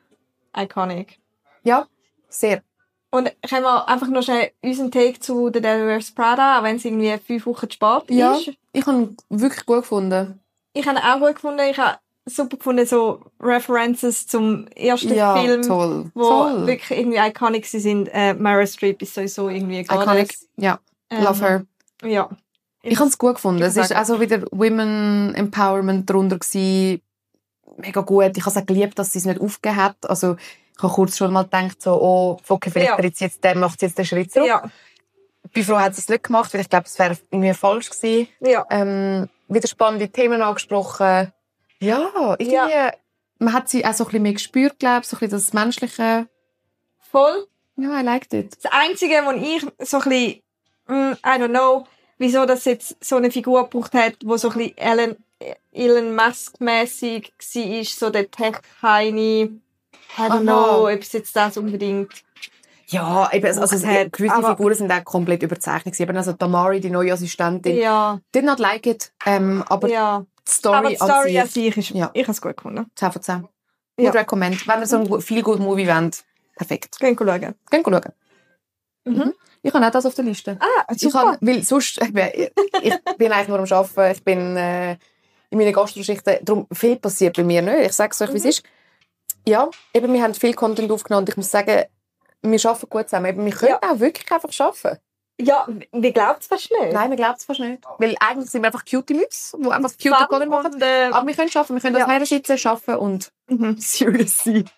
iconic. Ja, sehr. Und können wir einfach noch schnell unseren Take zu The Devil Wears Prada, auch wenn es irgendwie 5 Wochen zu spät Ja, ist? ich habe ihn wirklich gut gefunden. Ich habe ihn auch gut gefunden. Ich habe super gefunden, so References zum ersten Ja, Film, toll. wo Toll. wirklich irgendwie iconic sie sind. Meryl Streep ist sowieso irgendwie Iconic, ja. Love her. Ja. Ich habe es gut gefunden. Es sag- war also wieder Women Empowerment drunter gewesen. Mega gut. Ich habe es auch geliebt, dass sie es nicht aufgegeben hat. Also, ich habe kurz schon mal gedacht, so, oh, okay, vielleicht macht sie jetzt den Schritt zurück. Ja. Ich bin froh, hat sie es nicht gemacht, weil ich glaube, es wäre irgendwie falsch gewesen. Ja. Wieder spannende Themen angesprochen. Ja, irgendwie, man hat sie auch so ein bisschen mehr gespürt, glaube ich, so ein bisschen das Menschliche. Voll. Ja, I liked it. Das Einzige, wo ich so ein bisschen, I don't know, wieso das jetzt so eine Figur gebraucht hat, wo so ein bisschen Elon Musk-mässig war, so der Tech-Heini. I don't know, ob es jetzt das unbedingt... Ja, eben, also gewisse Figuren sind auch komplett überzeichnet gewesen. Eben, also Tamari, die neue Assistentin, Ja. did not like it, aber Ja. die Story, Aber die Story an an sich ist... Ja. Ich habe es gut gefunden. 10 von 10. Ja. Would recommend. Wenn ihr so ein viel gutes Movie wollt, perfekt. Gehen schauen. Gehen schauen. Ich habe auch das auf der Liste. Ah, Ich habe, weil sonst, ich bin eigentlich nur am Arbeiten, ich bin in meinen Gastgeschichten, darum viel passiert bei mir nicht. Ich sage es euch, wie es ist. Ja, eben, wir haben viel Content aufgenommen und ich muss sagen, wir arbeiten gut zusammen. Eben, wir können auch wirklich einfach arbeiten. Ja, wir glauben es fast nicht. Nein, wir glauben es fast nicht. Weil eigentlich sind wir einfach Cutie-Mütze, die einfach cute Content machen. Und, Aber wir können arbeiten, wir können das sitzen, arbeiten und serious sein.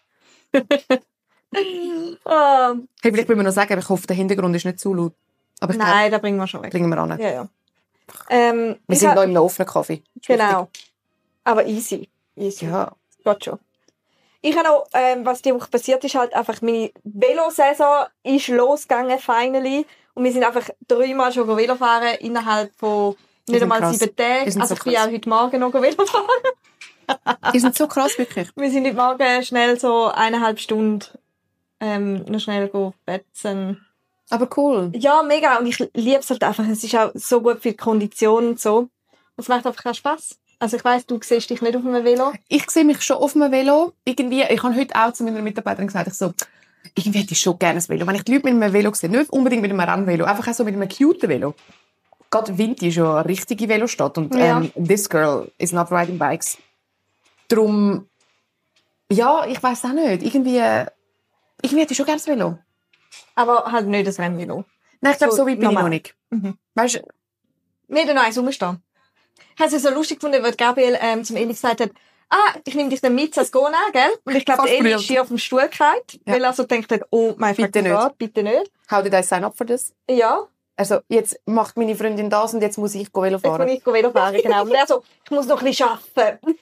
Hey, vielleicht will man noch sagen, ich hoffe, der Hintergrund ist nicht zu laut. Aber ich Nein, da bringen wir schon weg. bringen wir an. Ja. Wir sind noch im laufenden Kaffee. Genau. Aber easy. Ja. Geht schon. Ich habe noch, was die Woche passiert ist, halt einfach meine Velosaison ist losgegangen, finally. Und wir sind einfach 3-mal schon Velo fahren innerhalb von nicht einmal krass. 7 Tagen. Die sind Also so ich bin auch krass. heute Morgen noch Velo fahren. Die sind so krass, wirklich. Wir sind heute Morgen schnell so 1,5 Stunden noch schnell betzen. Aber cool. Ja, mega. Und ich liebe es halt einfach. Es ist auch so gut für die Kondition und so. Es macht einfach auch Spass. Also ich weiss, du siehst dich nicht auf einem Velo. Ich sehe mich schon auf einem Velo. Irgendwie, ich habe heute auch zu meiner Mitarbeiterin gesagt, irgendwie hätte ich schon gerne ein Velo. Wenn ich die Leute mit einem Velo sehe, nicht unbedingt mit einem Rennvelo, einfach auch so mit einem cute Velo. Gerade Vinti ist ja eine richtige Velostadt und this girl is not riding bikes. Darum, ja, ich weiss auch nicht. Irgendwie hätte ich schon gerne ein Velo. Aber halt nicht ein Rennvelo. Nein, ich glaube, so weit bin ich noch nicht. Mhm. Weißt du? Wir haben noch eins rumstehen. Hast du es so lustig gefunden, weil Gabriel zum Eli gesagt hat, ich nehme dich dann mit als Gona, gell? Und ich glaube, der Eli ist hier auf dem Stuhl gefallen, weil er so gedacht hat, oh mein Gott, bitte nicht. How did I sign up for this? Ja. Also, jetzt macht meine Freundin das und jetzt muss ich Velo fahren. Jetzt muss ich Velo fahren, genau. Und er so, ich muss noch ein bisschen arbeiten.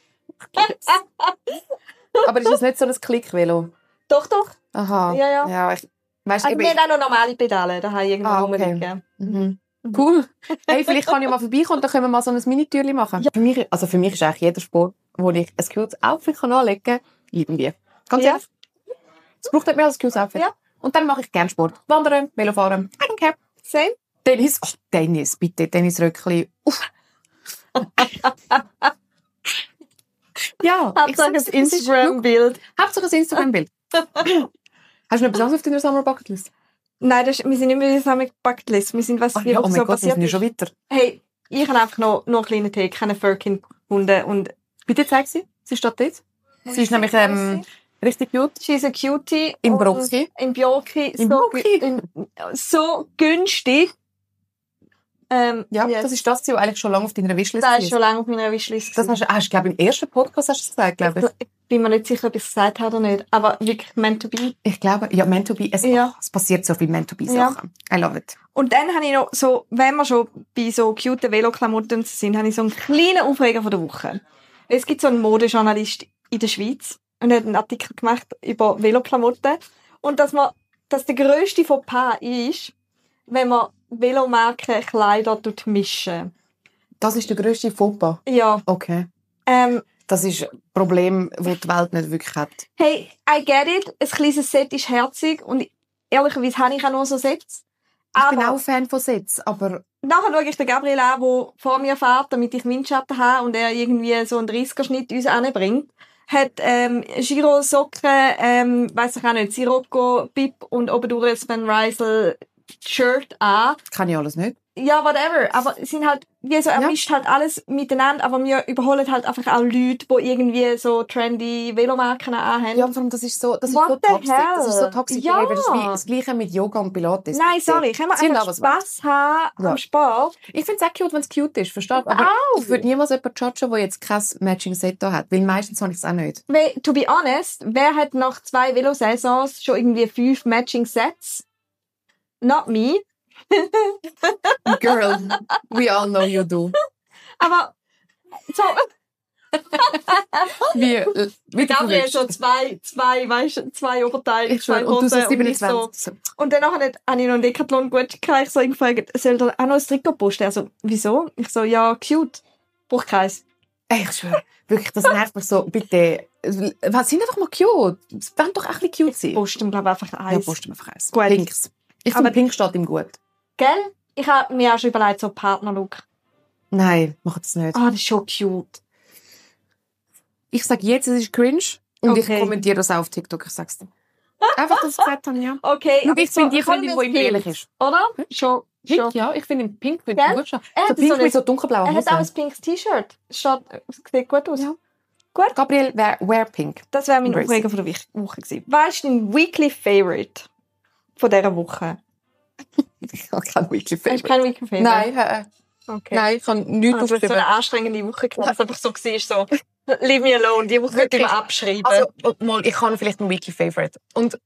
Aber ist das nicht so ein Klick-Velo? Doch. Aha. Ja. Weißt, also wir haben auch noch normale Pedale, da habe ich irgendwo rumliegen. Mhm. Cool. Hey, vielleicht kann ich mal vorbeikommen und dann können wir mal so ein Mini-Türchen machen. Ja. Für mich ist eigentlich jeder Sport, wo ich ein cutes Outfit anlegen kann, irgendwie. Ganz ehrlich. Es braucht nicht mehr als ein cutes Outfit. Ja. Und dann mache ich gerne Sport. Wandern, Velofahren. I don't care. Same. Tennis, bitte. Tennisröckchen. Ja. Hauptsache ein Instagram-Bild. Hauptsache ein Instagram-Bild. Hast du noch etwas anderes auf deiner Summer-Bucketlist? Nein, wir sind nicht mehr in der Bucketlist. Wir sind, was oh mein Gott, wir sind ja schon weiter. Hey, ich habe einfach noch einen kleinen Tee, keine Firkin gefunden. Und bitte zeig sie. Sie steht dort. Sie ist nämlich richtig cute. Sie ist ein Cutie. Im Brocchi. Im Bjorki. So günstig. Das ist das, was eigentlich schon lange auf deiner Wishlist ist. Das ist schon lange auf meiner Wishlist. Das hast du, glaube ich, im ersten Podcast hast du gesagt, glaube ich. Ich bin mir nicht sicher, ob ich es gesagt habe oder nicht. Aber wirklich meant to be. Ich glaube, ja, meant to be. Es passiert so viel meant to be Sachen. I love it. Und dann habe ich noch so, wenn wir schon bei so cute Veloklamotten sind, habe ich so einen kleinen Aufreger von der Woche. Es gibt so einen Modejournalist in der Schweiz und er hat einen Artikel gemacht über Veloklamotten. Und dass der grösste Fauxpas ist, wenn man Velomarken Kleider mischen. Das ist der grösste Fauxpas? Ja. Okay. Das ist ein Problem, das die Welt nicht wirklich hat. Hey, I get it. Ein kleines Set ist herzig und ehrlicherweise habe ich auch noch so Sets. Ich bin auch Fan von Sets, aber... Nachher schaue ich den Gabriel an, der vor mir fährt, damit ich Windschatten habe und er irgendwie so einen 30er-Schnitt uns anbringt. Hat Giro-Socken, weiss ich auch nicht, Sirocco, Pip und oben durch ein Sven Reisel Shirt an. Das kann ich alles nicht. Ja, whatever. Aber es sind halt, wie so, er mischt halt alles miteinander, aber wir überholen halt einfach auch Leute, die irgendwie so trendy Velomarken anhaben. Ja, vor allem, das ist so toxisch. Das ist so toxisch. Ja. Das ist wie das Gleiche mit Yoga und Pilates. Nein, sorry. Können wir einfach Spass haben am Sport? Ich finde es auch cute, wenn es cute ist, verstehst du? Aber ich würde niemals jemanden judgen, der jetzt kein Matching-Set da hat, weil meistens habe ich es auch nicht. To be honest, wer hat nach 2 Velosaisons schon irgendwie 5 Matching-Sets? Not me. Girl, we all know you do. Aber so... wie Gabriel so zwei Oberteile, 2 Hosen. Und du so 27. So. Und dann habe ich noch einen Decathlon gut gekriegt, so gefragt, soll da auch noch ein Trikot posten? Also, wieso? Ich so, ja, cute. Braucht keins. Ey, ich schwöre, wirklich, das nervt mich so. Bitte, was sind einfach mal cute? Es wollen doch auch ein bisschen cute sein. Posten, glaube ich, einfach eins. Ja, posten einfach eins. Gut. Pinks. Ich finde, Pink steht ihm gut. Gell? Ich habe mir auch schon überlegt, so Partnerlook. Nein, mach das nicht. Das ist schon cute. Ich sage jetzt, es ist cringe. Und ich kommentiere das auch auf TikTok, ich sag's dir. Einfach, dass ich gesagt habe, ja. Okay. Schau, ich finde die Freundin, die ihm ehrlich ist. Oder? Schon. Pink, ja. Ich finde Pink gut schon. So Pink mit so dunkelblauen Hosen. Er hat auch ein pinkes T-Shirt. Sieht gut aus. Ja. Gut. Gabriel, wear pink. Das wäre mein Aufreger von der Woche gewesen. Was ist dein Weekly Favorite von dieser Woche? Ich habe kein Weekly Favorite. Hast du kein Weekly Favorite? Nein, okay. Nein, ich habe nichts aufgeschrieben. Das war so eine anstrengende Woche, dass es einfach so war, so leave me alone, die Woche könnte ich mal abschreiben. Also, ich habe vielleicht ein Weekly Favorite. Und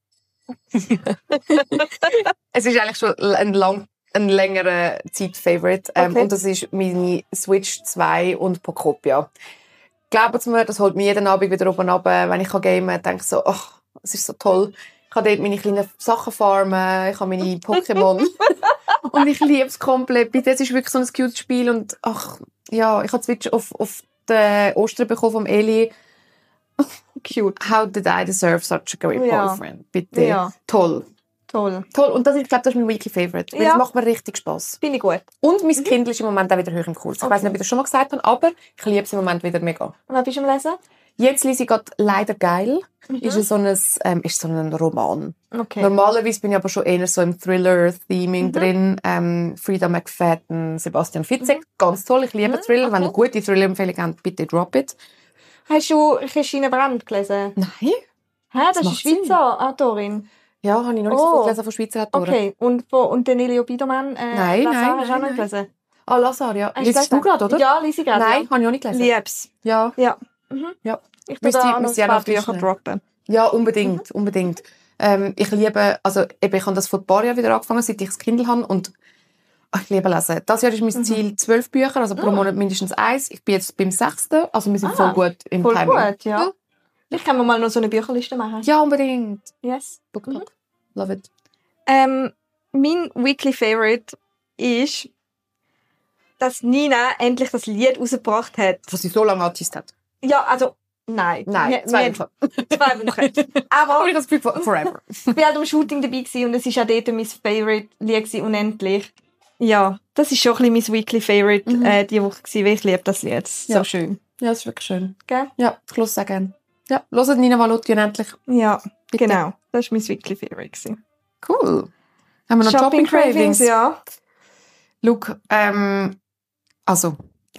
es ist eigentlich schon ein längerer Zeit-Favorite. Okay. Und das ist meine Switch 2 und Pocopia. Glaubt mir, das holt mich jeden Abend wieder oben runter. Wenn ich gamen kann, denke ich so, ach, es ist so toll. Ich kann dort meine kleinen Sachen farmen, ich habe meine Pokémon. Und ich liebe es komplett. Bitte, es ist wirklich so ein cute Spiel. Und ach, ja, ich habe Switch auf Ostern bekommen vom Eli. Cute. How did I deserve such a great boyfriend? Bitte. Ja. Toll. Toll. Und ich glaube, das ist mein Weekly Favorite. Weil es macht mir richtig Spass. Finde ich gut. Und mein Kindle ist im Moment auch wieder hoch im Kurs. Ich weiss nicht, ob ich das schon mal gesagt habe, aber ich liebe es im Moment wieder mega. Und was bist du am Lesen? Jetzt lese ich gerade «Leider geil». Ist so ein Roman. Okay. Normalerweise bin ich aber schon eher so im Thriller-Theming drin. Frida McFadden, Sebastian Fitzek. Ganz toll, ich liebe Thriller. Wenn ihr gute Thriller-Empfehlungen habt, bitte drop it. Hast du Christine Brandt gelesen? Nein. Hä, das ist eine Schweizer Autorin. Ja, habe ich noch nicht so viel gelesen von Schweizer Autoren. Okay, und den Elio Biedermann? Nein, Lazar, hast du auch nein. noch gelesen? Ah, Lazar, ja. Liest du gerade, oder? Ja, lese ich gerade. Nein, habe ich auch nicht gelesen. Lieb's. Ja. Ja. Ja. Ich tue da auch noch ein paar auf die Bücher Liste. droppen. Ja, unbedingt. Ich liebe, also ich habe das vor ein paar Jahren wieder angefangen, seit ich das Kindle habe und ich liebe lesen. Das Jahr ist mein Ziel 12 Bücher, also pro Monat mindestens 1. Ich bin jetzt beim 6. Also wir sind voll gut im Voll Timing. gut, ja. Ich kann mir mal noch so eine Bücherliste machen. Ja, unbedingt. Yes. Book Talk. Love it. Mein Weekly Favorite ist, dass Nina endlich das Lied rausgebracht hat. Was sie so lange Artist hat. Ja, also, nein. Nein, 2 Wochen. 2 Wochen. Aber ich das Gefühl forever. ich war halt am Shooting dabei gewesen und es war auch dort mein Favorite-Lied gewesen, unendlich. Ja, das ist schon ein bisschen mein Weekly Favorite die Woche gewesen, weil ich liebe das Lied. So schön. Ja, das ist wirklich schön. Gell? Ja, ich höre es auch gerne. Ja, hört Nina Valotti unendlich. Ja, Bitte. genau. Das war mein Weekly Favorite gewesen. Cool. Haben wir noch Shopping Cravings? Ja. Look, also,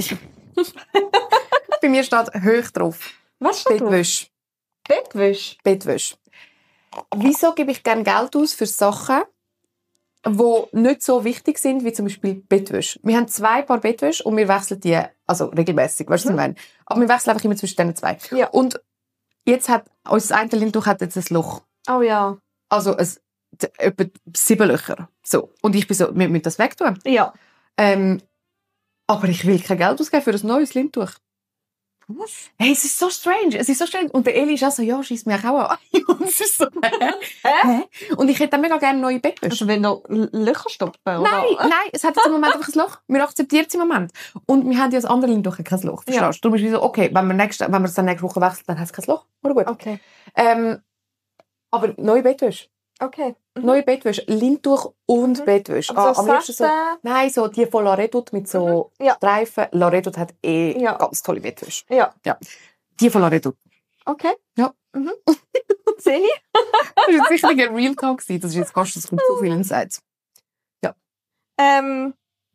bei mir steht hoch drauf. Was steht drauf? Bettwäsche. Bettwäsche? Bettwäsche. Wieso gebe ich gerne Geld aus für Sachen, die nicht so wichtig sind, wie zum Beispiel Bettwäsche? Wir haben 2 Paar Bettwäsche und wir wechseln die, also regelmäßig, weißt du, was ich meine? Aber wir wechseln einfach immer zwischen diesen 2. Ja. Und jetzt hat unser eine Lindtuch hat jetzt ein Loch. Oh ja. Also etwa 7 Löcher. So. Und ich bin so, wir müssen das wegtun. Ja. Aber ich will kein Geld ausgeben für ein neues Lindtuch. Was? Hey, es ist so strange. Und der Eli ist auch so, ja, schießt mich auch an. Und es ist so, hä? Und ich hätte dann mega gerne neue Bettwäsche. Also wenn noch Löcher stoppen, oder? Nein, es hat jetzt im Moment einfach ein Loch. Wir akzeptieren es im Moment. Und wir haben ja das andere Lindtuch kein Loch. Verstehst du? Darum ist es so, okay, wenn wir es dann nächste Woche wechseln, dann hat es kein Loch. Oder gut. Okay. Aber neue Bettwäsche. Okay. Neue Bettwäsche, Lindtuch und Bettwäsche. Aber so am liebsten so, Satin? nein, so die von Laredut mit so Ja. Streifen. Laredut hat ganz tolle Bettwäsche. Ja. Die von Laredut. Okay. Ja. Sehe ich? Das war jetzt sicher ein Real Talk. Das ist jetzt fast, es kommt so viel Insights. Ich habe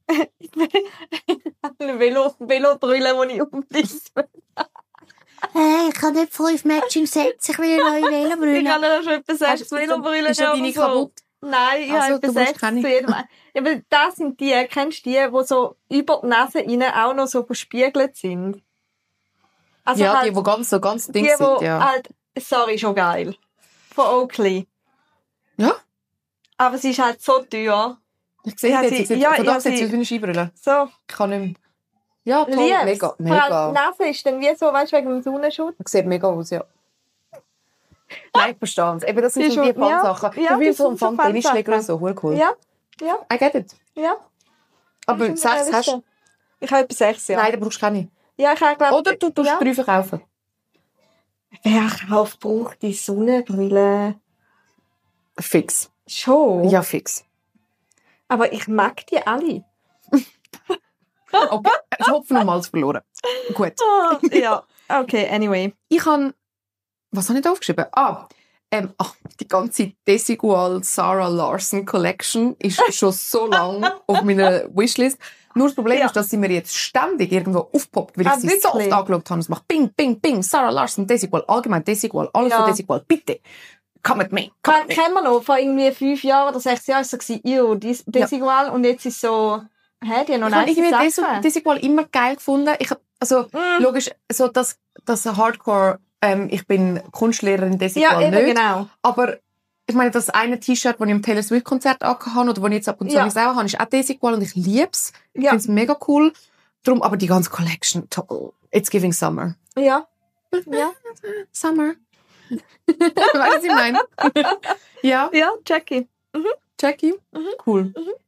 eine Velobrille, die ich unbedingt Hey, ich habe nicht 5 Matching-Sets, ich will eine neue Ich Velobrille. habe ja schon etwa 6 Velobrillen. Ist ja deine kaputt? Nein, ich Also, habe etwa du musst 6 keine. zu jedem. Aber das sind die, kennst du die so über die Nase rein auch noch so verspiegelt sind? Also Ja, halt, die ganz die, Ding sind, die ja. halt, sorry, schon geil. Von Oakley. Ja? Aber sie ist halt so teuer. Ich sehe Ja, jetzt, sie- von ja, da ja, sieht sie sie- aus wie eine Skibrille. So, Ich kann nicht mehr. Ja, toll, lieb's. mega, Vor allem mega. die Nase ist dann wie so, weißt du, wegen dem Sonnenschutz. Sieht mega aus, ja. Nein, ich verstehe es. Eben, das sind Ist so die schon- ja, Fun-Sachen. ja, So wie das so ein sind so Fun-Tennisschläger oder Fun-Sachen. so, hure cool. Ja, ja, I get it. ja. Aber Das 6 ist hast du? wissen. Ich habe etwa 6, ja. Nein, da brauchst du keine. Ja, ich habe glaube Oder du tust ja. 3 verkaufen. Wer kauft, braucht die Sonnenbrille? Fix. Schon. Ja, fix. Aber ich mag die alle. Okay, das Hopfen und Malz verloren. Gut. Ja, okay, anyway. Ich habe... Was habe ich da aufgeschrieben? Die ganze Desigual Sarah Larson Collection ist schon so lange auf meiner Wishlist. Nur das Problem Ja. ist, dass sie mir jetzt ständig irgendwo aufpoppt, weil ich sie so oft wirklich? angeschaut habe. Es macht Bing, Bing, Bing, Sarah Larson, Desigual, allgemein Desigual, alles Ja. von Desigual. Bitte, come with me, come with me. Kennen wir noch, vor irgendwie 5 Jahren oder 6 Jahren war es so, Desigual, und jetzt ist es so, die haben noch Ich habe nice irgendwie Sachen. Desigual immer geil gefunden. Logisch, so das Hardcore, ich bin Kunstlehrerin Desigual Ja, eben, nicht. genau. Aber ich meine, das eine T-Shirt, das ich im Taylor Swift-Konzert angehabt habe oder das ich jetzt ab und zu Ja. auch habe, ist auch Desigual und ich liebe es. Ich Ja. finde es mega cool. Darum, aber die ganze Collection, toll. It's giving summer. Ja. Ja. Summer. Weißt du, was ich meine? Ja, Ja, Jackie. Jackie. Cool.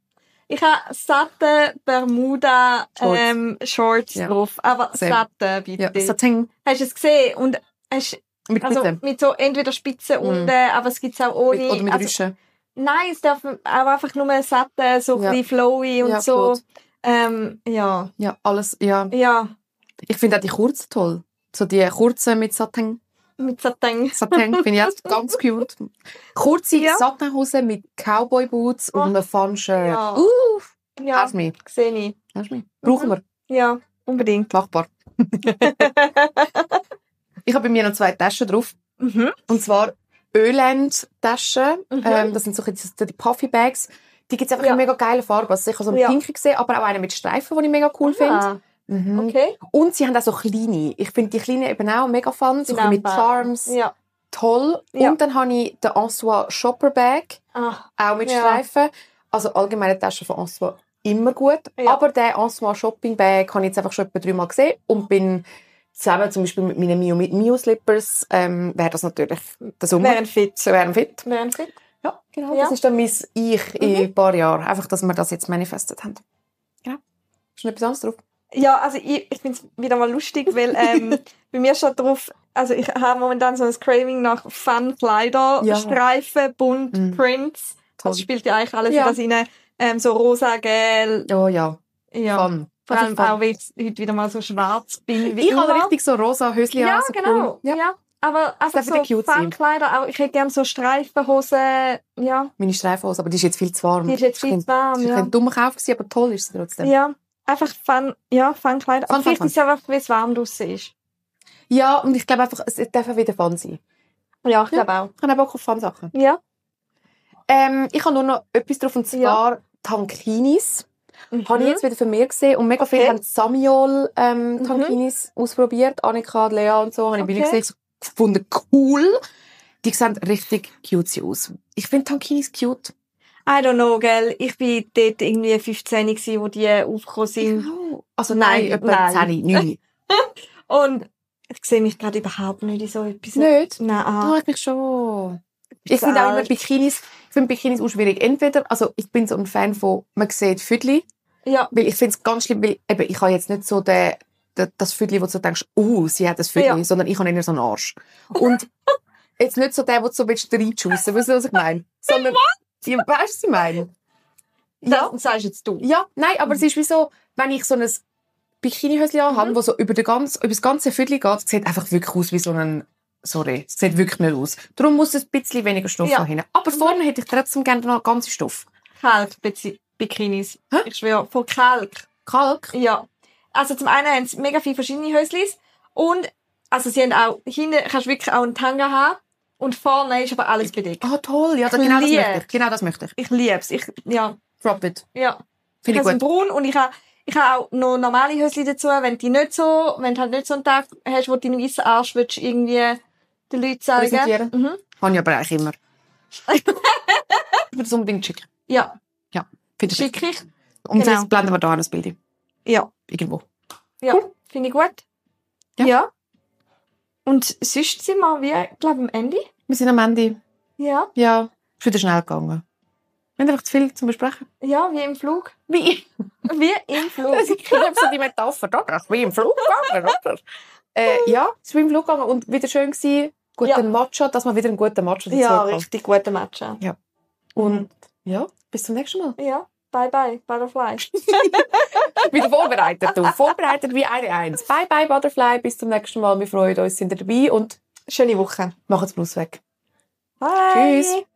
Ich habe satte Bermuda Shorts Ja. drauf. Aber Sehr. satte, bitte. Ja, Satin Hast du es gesehen? Und hast mit also Spitze. mit so entweder Spitzen unten, aber es gibt es auch ohne. Oder mit also, Rüschen. nein, es darf auch einfach nur satte, so Ja. ein bisschen flowy und Ja, so. absolut. Ja. Ja, alles, ja. Ja, Ich finde auch die kurzen toll. So die kurzen mit Satin. mit Satin. Satin finde ich jetzt ganz cute. Kurze Ja. Satinhosen mit Cowboy-Boots und einem Fun-Shirt. Ja. Ja, Hast du mich? sehe ich. Hast du mich? Brauchen wir. Ja, unbedingt. Machbar. Ich habe bei mir noch 2 Taschen drauf. Mhm. Und zwar Öland-Taschen. Mhm. Das sind so die Puffy Bags. Die gibt es einfach Ja. in mega geile Farben. Also ich habe so einen Ja. Pinky gesehen, aber auch einen mit Streifen, den ich mega cool finde. Ah, Mhm. okay. Und sie haben auch so kleine. Ich finde die kleinen eben auch mega fun. So ein bisschen mit Charms. Ja. Toll. Ja. Und dann habe ich den Ansois Shopper Bag. Ah, Auch mit Ja. Streifen. Also allgemeine Taschen von Ansois immer gut. Ja. Aber den Ansois Shopping Bag habe ich jetzt einfach schon etwa 3 Mal gesehen. Und bin zusammen zum Beispiel mit meinen Mio Slippers, wäre das natürlich der Sommer. wären fit. So wären fit. Wären fit. Ja, genau. Ja. Das ist dann mein Ich in ein paar Jahren. Einfach, dass wir das jetzt manifestet haben. Genau. Ist noch etwas anderes drauf? Ja, also ich finde es wieder mal lustig, weil bei mir steht drauf, also ich habe momentan so ein Craving nach Fun-Kleider, Ja. Streifen, bunt, Mhm. Prints. Toll. Das spielt ja eigentlich alles Ja. in das rein. So rosa, gelb. Oh ja. Ja. Fun. Vor allem Einfach fun. auch, weil ich heute wieder mal so schwarz bin. Ich habe immer. richtig so rosa Höschen Ja, an. So genau. Cool. Ja. Ja. Aber einfach darf wieder so cute sein. Fun-Kleider. Auch ich hätte gerne so Streifenhosen. Ja, Meine Streifenhose, aber die ist jetzt viel zu warm. die ist jetzt viel zu warm. Das war Ja. ein dummer Kauf gewesen, aber toll ist sie trotzdem. Ja, einfach Fun-Kleider. Aber Fun, vielleicht fun, ist es einfach, weil es warm draussen ist. Ja, und ich glaube einfach, es darf auch wieder Fun sein. Ja, ich glaube auch. Ich habe auch Fun-Sachen. Ja. Ich habe nur noch etwas drauf, und zwar Tankinis. Habe ich jetzt wieder für mich gesehen. Und mega viele Okay. haben Samiol Tankinis ausprobiert. Annika, Lea und so. Habe ich billig Okay. gesehen. Ich gefunden, cool. Die sehen richtig cute aus. Ich finde Tankinis cute. I don't know, gell. Ich war dort irgendwie 15, gewesen, wo die aufgekommen sind. Also Nein, nein, etwa nein. 10, 9. Und ich sehe mich gerade überhaupt nicht in so etwas. Nicht? Nein. Ah, ich mich schon. Ich finde auch immer alt. Bikinis, ich finde Bikinis auch schwierig. Entweder, also ich bin so ein Fan von, man sieht Viertel, Ja. weil ich finde es ganz schlimm, weil eben, ich habe jetzt nicht so das Viertel, wo du denkst, sie hat das Viertel, Ja. sondern ich habe eher so einen Arsch. Und jetzt nicht so der, wo du so reinschiessen willst, weißt du, was ich meine? Sondern, ja, weißt du, was ich meine? Ja, Das sagst jetzt du. ja, nein, aber es ist wie so, wenn ich so ein Bikini-Höschen habe, das so über das ganze Viertel geht, sieht einfach wirklich aus wie so ein, sorry, es sieht wirklich nicht aus. Darum muss es ein bisschen weniger Stoff Ja. noch hin. Aber vorne hätte ich trotzdem gerne noch ganzen Stoff. Kalk-Bikinis. Hä? Ich schwöre, von Kalk. Kalk? Ja. Also zum einen haben sie mega viele verschiedene Höslis und also sie haben auch, hinten kannst du wirklich auch einen Tanga haben und vorne ist aber alles bedeckt. Ah, toll, ja, Ich genau das liebe. möchte ich. Genau das möchte ich. Ich liebe es. Ja. Drop it. Ja. Finde ich habe gut. so braun und ich habe auch noch normale Hösli dazu, wenn du halt nicht so einen Tag hast, wo du deinen weißen Arsch willst, irgendwie den Leuten zeigen. Präsentieren? Mhm. Habe ich aber eigentlich immer. Ich würde es unbedingt schicken. Ja, Finde ich schick richtig. ich. Und Genau. jetzt blenden wir da ein Bild ein. Ja, Irgendwo. ja. Cool. Finde ich gut. Ja. Ja. Und sonst sind wir, glaube am Ende. Wir sind am Ende. Ja. Ja, ist wieder schnell gegangen. Wir haben einfach zu viel zum Besprechen. Ja, wie im Flug. Wie? Wie im Flug. Ich liebe so die Metapher. Das ist wie im Flug gegangen, oder? Ja, es ist wie im Flug gegangen und wieder schön gewesen. Guter Ja. Matcha, dass man wieder einen guten Matcha dazu Ja, hat. richtig guter Match. Ja. Und ja, bis zum nächsten Mal. Ja, bye bye, Butterfly. Wieder vorbereitet, du. Vorbereitet wie eine Eins. Bye, bye, Butterfly. Bis zum nächsten Mal. Wir freuen uns, sind ihr dabei und Schöne Woche. machen es bloß weg. Bye. Tschüss.